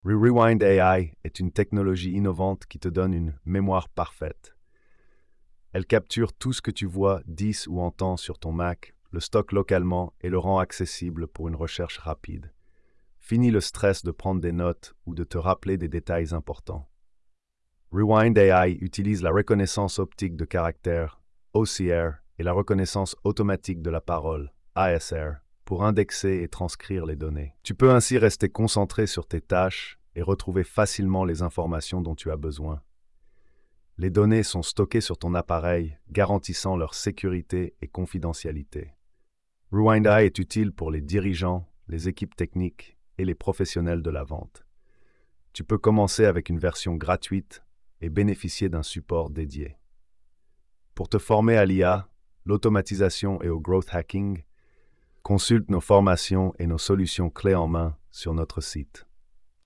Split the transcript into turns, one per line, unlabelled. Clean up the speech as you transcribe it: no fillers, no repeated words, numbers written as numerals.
Rewind AI est une technologie innovante qui te donne une mémoire parfaite. Elle capture tout ce que tu vois, dis ou entends sur ton Mac, le stocke localement et le rend accessible pour une recherche rapide. Fini le stress de prendre des notes ou de te rappeler des détails importants. Rewind AI utilise la reconnaissance optique de caractères, OCR, et la reconnaissance automatique de la parole, ASR, pour indexer et transcrire les données. Tu peux ainsi rester concentré sur tes tâches et retrouver facilement les informations dont tu as besoin. Les données sont stockées sur ton appareil, garantissant leur sécurité et confidentialité. Rewind AI est utile pour les dirigeants, les équipes techniques et les professionnels de la vente. Tu peux commencer avec une version gratuite et bénéficier d'un support dédié. Pour te former à l'IA, l'automatisation et au growth hacking, consulte nos formations et nos solutions clés en main sur notre site.